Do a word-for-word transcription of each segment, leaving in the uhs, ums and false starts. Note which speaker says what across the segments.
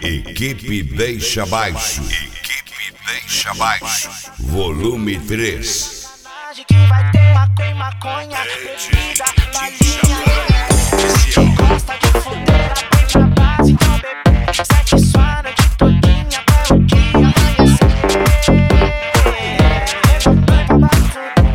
Speaker 1: Equipe Deixa Baixo. Equipe Deixa Baixo. Volume três.
Speaker 2: Que vai ter maconha, maconha, bebida, balinha. Quem gosta de fudeira, vem pra base, então bebê. Sete sua noite todinha até o dia amanhecer. Vem pra base,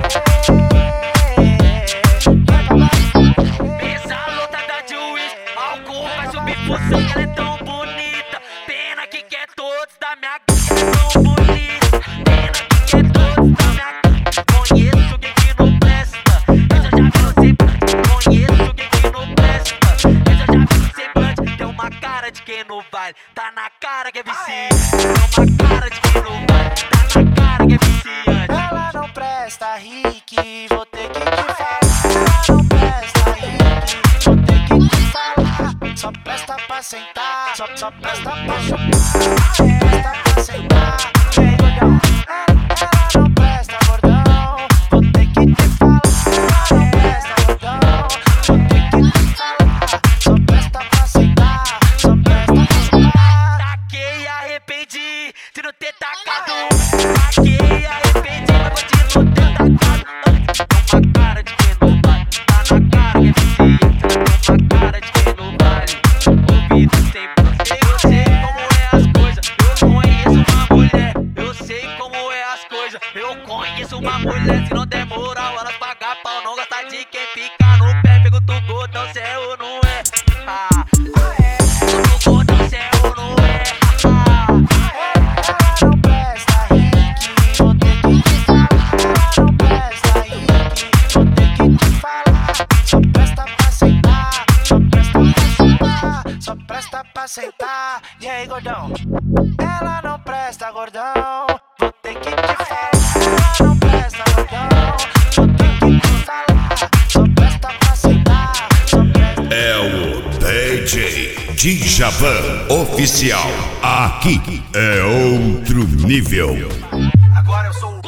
Speaker 2: vem pra base.
Speaker 3: Essa lotada de uísque, álcool vai subir por sangue, ela é tão bonita. Pena que quer todos da minha gangue, tão bonita. Pena que quer todos da minha gangue. Conheço quem que não presta, mas eu já vi no semblante. Conheço quem que não presta, mas eu já vi no semblante. Tem uma cara de quem não vale, tá na cara que é viciante. Tem uma cara de quem não vale, tá na cara que é viciante.
Speaker 2: Ela não presta, Rick, vou ter que te falar. Ela não presta, Rick, vou ter que te falar. Só presta pra sentar, só, só presta pra chupar. Presta pra sentar, vem gordão. Ela, ela não presta, gordão, vou ter que te falar. Ela não presta, gordão, vou ter que te falar. Só presta pra sentar, só presta pra chupar.
Speaker 3: Taquei e arrependi de não ter tacado. Taquei e arrependi, mas vou de não ter tacado. Tá uma cara de quem não vale, tá na cara que é viciante. Tá uma cara de quem não vale, ouvido sem plano. Eu sei como é as coisas, eu conheço uma mulher. Eu sei como é as coisas, eu conheço uma mulher. Se não der moral, elas pagam pau, não gosta de quem fica no pé. Pergunta o gordão se é ou não é. Ah, pergunta o gordão se é ou não é. Ah,
Speaker 2: Ela não presta, Rick, vou ter que te falar. Ela não presta, Rick, vou ter que te falar. Só presta pra sentar, só presta pra chupar. Só presta pra sentar, e aí gordão? Ela não presta, gordão, vou ter que te falar. Ela não presta, gordão, vou ter que te falar. Só presta pra sentar, só presta.
Speaker 1: É o D J Djavan Oficial. Aqui é outro nível.
Speaker 4: Agora eu sou o